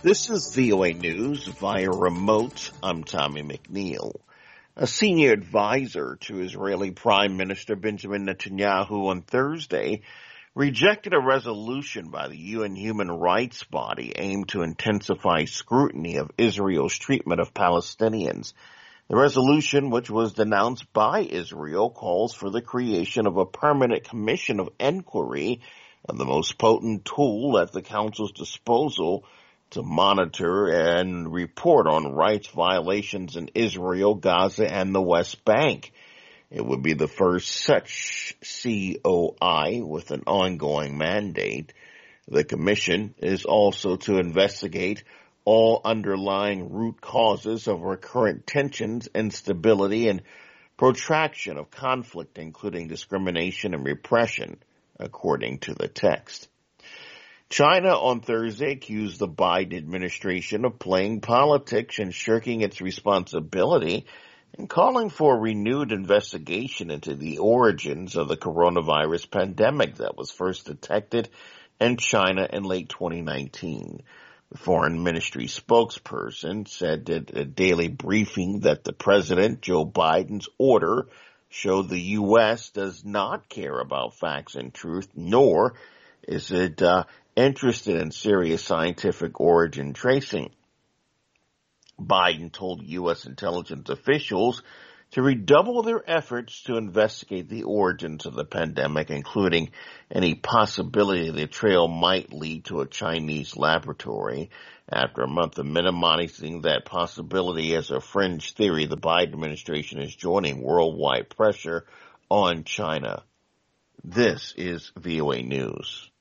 This is VOA News via remote. I'm Tommy McNeil. A senior advisor to Israeli Prime Minister Benjamin Netanyahu on Thursday rejected a resolution by the UN human rights body aimed to intensify scrutiny of Israel's treatment of Palestinians. The resolution, which was denounced by Israel, calls for the creation of a permanent commission of inquiry, the most potent tool at the Council's disposal to monitor and report on rights violations in Israel, Gaza, and the West Bank. It would be the first such COI with an ongoing mandate. The commission is also to investigate all underlying root causes of recurrent tensions, instability, and protraction of conflict, including discrimination and repression, according to the text. China on Thursday accused the Biden administration of playing politics and shirking its responsibility and calling for a renewed investigation into the origins of the coronavirus pandemic that was first detected in China in late 2019. The Foreign Ministry spokesperson said at a daily briefing that the President Joe Biden's order showed the U.S. does not care about facts and truth, nor is it interested in serious scientific origin tracing. Biden told U.S. intelligence officials to redouble their efforts to investigate the origins of the pandemic, including any possibility the trail might lead to a Chinese laboratory. After a month of minimizing that possibility as a fringe theory, the Biden administration is joining worldwide pressure on China. This is VOA News.